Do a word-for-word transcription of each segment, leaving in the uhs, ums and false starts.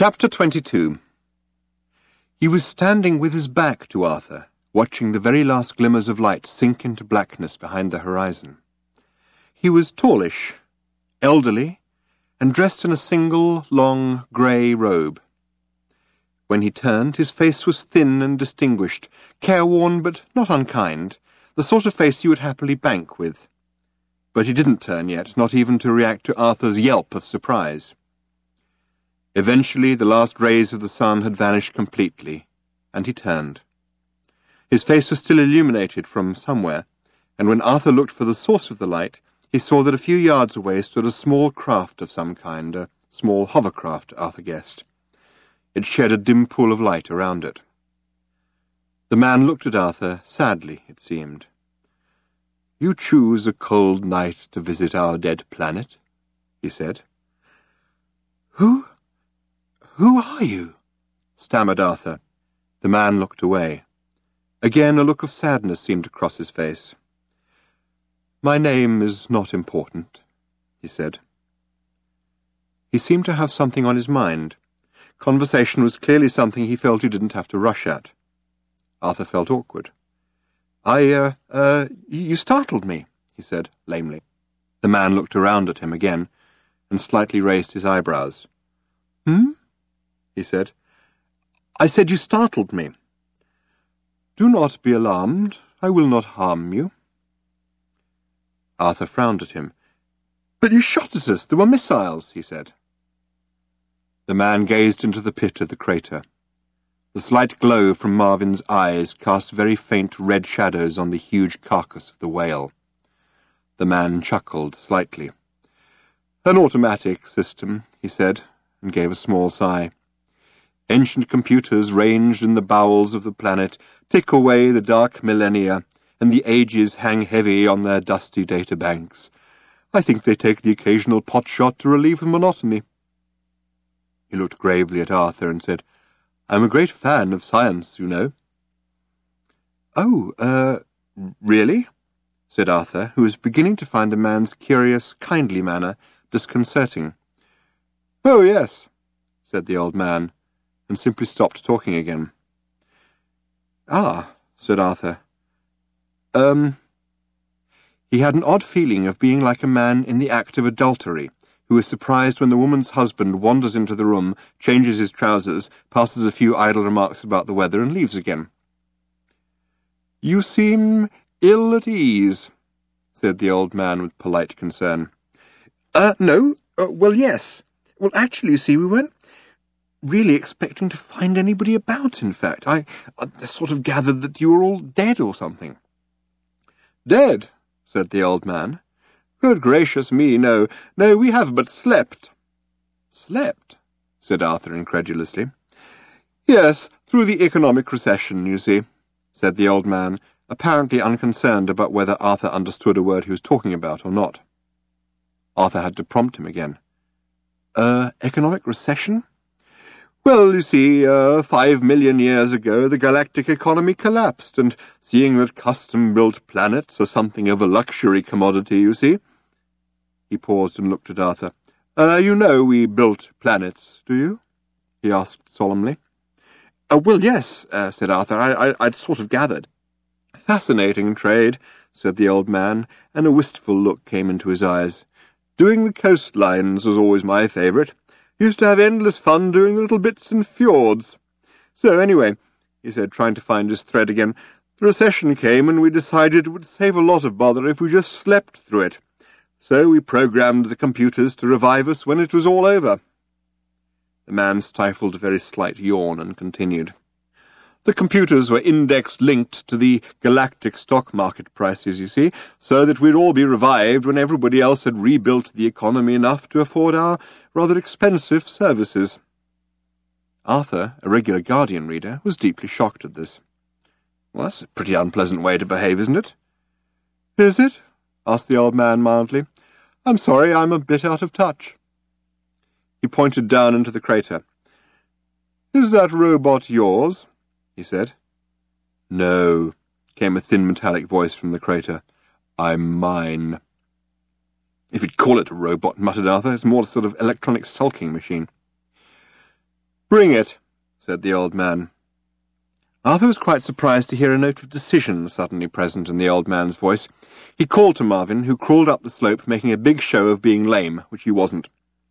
Chapter twenty-two. He was standing with his back to Arthur, watching the very last glimmers of light sink into blackness behind the horizon. He was tallish, elderly, and dressed in a single, long, grey robe. When he turned, his face was thin and distinguished, careworn but not unkind, the sort of face you would happily bank with. But he didn't turn yet, not even to react to Arthur's yelp of surprise. Eventually, the last rays of the sun had vanished completely, and he turned. His face was still illuminated from somewhere, and when Arthur looked for the source of the light, he saw that a few yards away stood a small craft of some kind, a small hovercraft, Arthur guessed. It shed a dim pool of light around it. The man looked at Arthur, sadly, it seemed. "You choose a cold night to visit our dead planet," he said. "Who? Who are you?" stammered Arthur. The man looked away. Again a look of sadness seemed to cross his face. "My name is not important," he said. He seemed to have something on his mind. Conversation was clearly something he felt he didn't have to rush at. Arthur felt awkward. I, uh, uh, you startled me," he said, lamely. The man looked around at him again, and slightly raised his eyebrows. "Hmm?" he said. "I said you startled me." "Do not be alarmed. I will not harm you." Arthur frowned at him. "But you shot at us. There were missiles," he said. The man gazed into the pit of the crater. The slight glow from Marvin's eyes cast very faint red shadows on the huge carcass of the whale. The man chuckled slightly. "An automatic system," he said, and gave a small sigh. "Ancient computers ranged in the bowels of the planet tick away the dark millennia, and the ages hang heavy on their dusty databanks. I think they take the occasional potshot to relieve the monotony." He looked gravely at Arthur and said, "I'm a great fan of science, you know." "Oh, uh, really?" said Arthur, who was beginning to find the man's curious, kindly manner disconcerting. "Oh, yes," said the old man, and simply stopped talking again. "Ah," said Arthur. Um... He had an odd feeling of being like a man in the act of adultery, who is surprised when the woman's husband wanders into the room, changes his trousers, passes a few idle remarks about the weather, and leaves again. "You seem ill at ease," said the old man with polite concern. Uh, no, uh, well, yes. Well, actually, you see, we weren't really expecting to find anybody about, in fact. I, I sort of gathered that you were all dead or something." "Dead?" said the old man. "Good gracious me, no. No, we have but slept." "Slept?" said Arthur incredulously. "Yes, through the economic recession, you see," said the old man, apparently unconcerned about whether Arthur understood a word he was talking about or not. Arthur had to prompt him again. Uh, economic recession? "Well, you see, uh, five million years ago the galactic economy collapsed, and seeing that custom-built planets are something of a luxury commodity, you see." He paused and looked at Arthur. Uh, you know we built planets, do you?" he asked solemnly. Uh, well, yes, uh, said Arthur. I, I, I'd sort of gathered. "Fascinating trade," said the old man, and a wistful look came into his eyes. "Doing the coastlines was always my favourite. Used to have endless fun doing the little bits in fjords. So, anyway," he said, trying to find his thread again, "the recession came and we decided it would save a lot of bother if we just slept through it. So we programmed the computers to revive us when it was all over." The man stifled a very slight yawn and continued. "The computers were index-linked to the galactic stock market prices, you see, so that we'd all be revived when everybody else had rebuilt the economy enough to afford our rather expensive services." Arthur, a regular Guardian reader, was deeply shocked at this. "Well, that's a pretty unpleasant way to behave, isn't it?" "Is it?" asked the old man mildly. "I'm sorry, I'm a bit out of touch." He pointed down into the crater. "Is that robot yours?" he said. "No," came a thin metallic voice from the crater. "I'm mine." "If you'd call it a robot," muttered Arthur, "it's more a sort of electronic sulking machine." "Bring it," said the old man. Arthur was quite surprised to hear a note of decision suddenly present in the old man's voice. He called to Marvin, who crawled up the slope, making a big show of being lame, which he wasn't.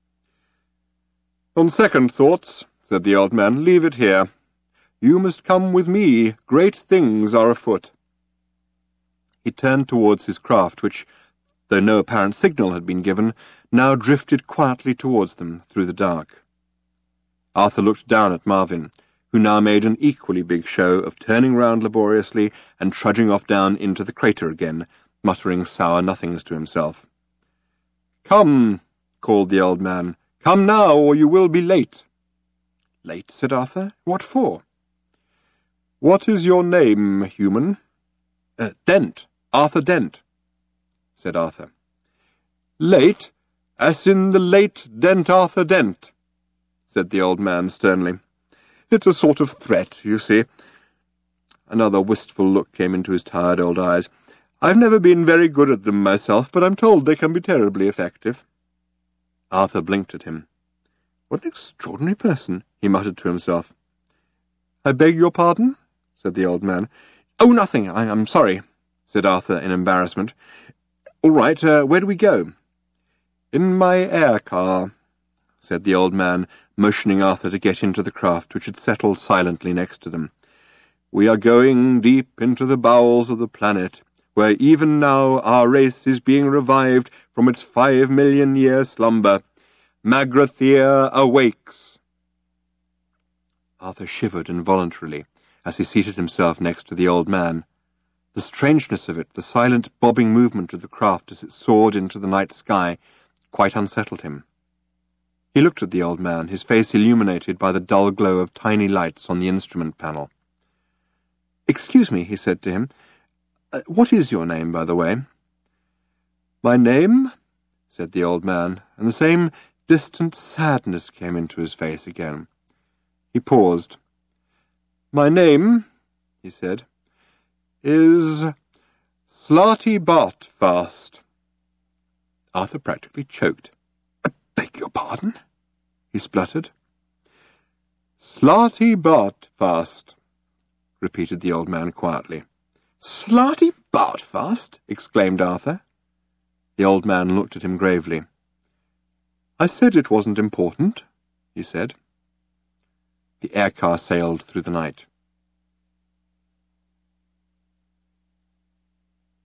"On second thoughts," said the old man, "leave it here. You must come with me. Great things are afoot." He turned towards his craft, which, though no apparent signal had been given, now drifted quietly towards them through the dark. Arthur looked down at Marvin, who now made an equally big show of turning round laboriously and trudging off down into the crater again, muttering sour nothings to himself. "Come," called the old man. "Come now, or you will be late." "Late?" said Arthur. "What for?" "What is your name, human?" Uh, Dent. Arthur Dent," said Arthur. "Late, as in the late Dent Arthur Dent," said the old man sternly. "It's a sort of threat, you see." Another wistful look came into his tired old eyes. "I've never been very good at them myself, but I'm told they can be terribly effective." Arthur blinked at him. "What an extraordinary person," he muttered to himself. "I beg your pardon?" said the old man. "Oh, nothing. I, I'm sorry," said Arthur in embarrassment. "All right, uh, where do we go?" "In my air car," said the old man, motioning Arthur to get into the craft, which had settled silently next to them. "We are going deep into the bowels of the planet, where even now our race is being revived from its five-million-year slumber. Magrathea awakes." Arthur shivered involuntarily as he seated himself next to the old man. The strangeness of it, the silent bobbing movement of the craft as it soared into the night sky, quite unsettled him. He looked at the old man, his face illuminated by the dull glow of tiny lights on the instrument panel. "Excuse me," he said to him. Uh, "what is your name, by the way?" "My name?" said the old man, and the same distant sadness came into his face again. He paused. "My name," he said, "is Slarty Bartfast." Arthur practically choked. "I beg your pardon?" he spluttered. "Slarty Bartfast," repeated the old man quietly. "Slarty Bartfast?" exclaimed Arthur. The old man looked at him gravely. "I said it wasn't important," he said. The air car sailed through the night.